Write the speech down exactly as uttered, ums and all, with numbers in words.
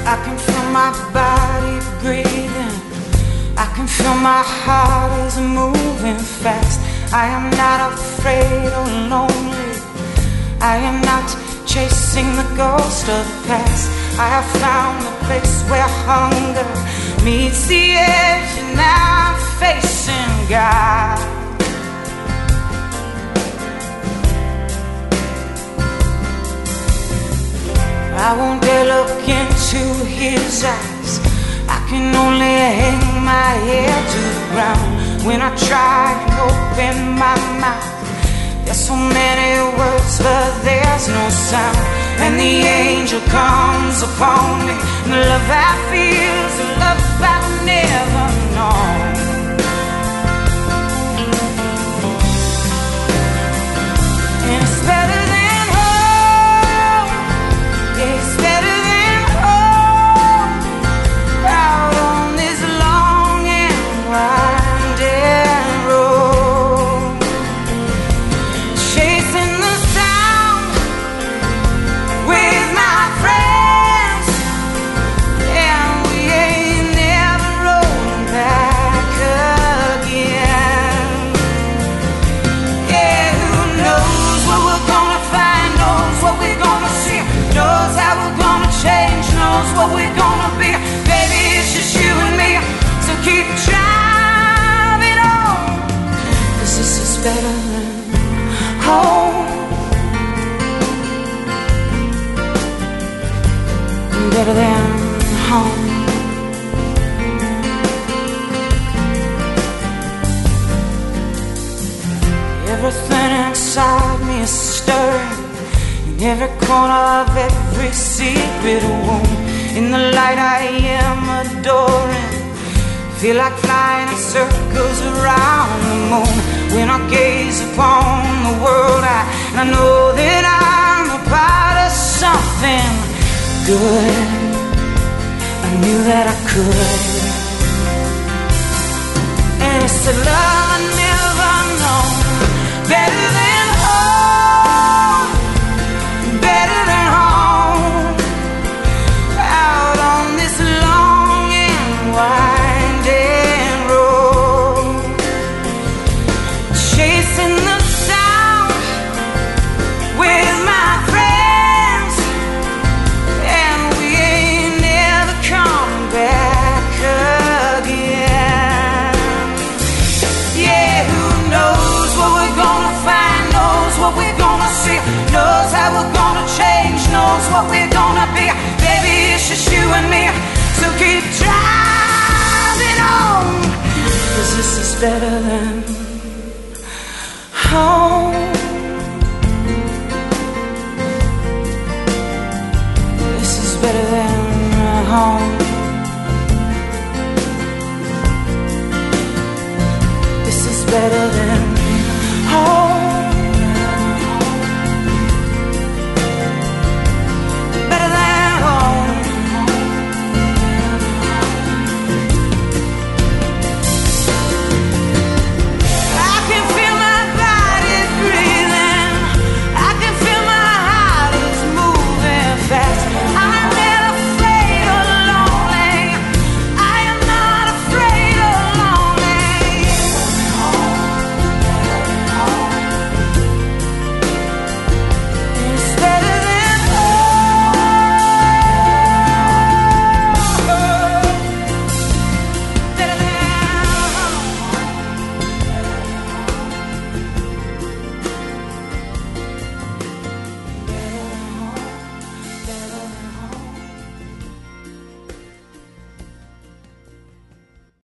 I can feel my body breathing. I can feel my heart is moving fast. I am not afraid or lonely. I am not chasing the ghost of the past. I have found the place where hunger meets the edge, and now I'm facing God. I won't dare look into his eyes. I can only hang my head to the ground. When I try and open my mouth, there's so many words but there's no sound. And the angel comes upon me, and the love I feel is a love I've never known. And it's better than home. Yeah, it's better than home. Out on this long and winding road, chasing the sound with my friends, and we ain't never rolling back again. Yeah, who knows what we're gonna find, knows what we're gonna see, knows how we're gonna change, knows what we're gonna be. Baby, it's just you and me, so keep driving on, 'cause this is better than home. Better than home. Everything inside me is stirring, in every corner of every secret wound. In the light I am adoring, feel like flying in circles around the moon. When I gaze upon the world, I, I know that I'm a part of something good. I knew that I could. And it's the love I never known. Better than home, better than home. Out on this long and winding road, chasing the sound with my friends, and we ain't never coming back again. Yeah, who knows what we're gonna find, knows what we're gonna see, knows how we're gonna change, knows what we're gonna be. Baby, it's just you and me, so keep driving on, 'cause this is better than home. This is better than home.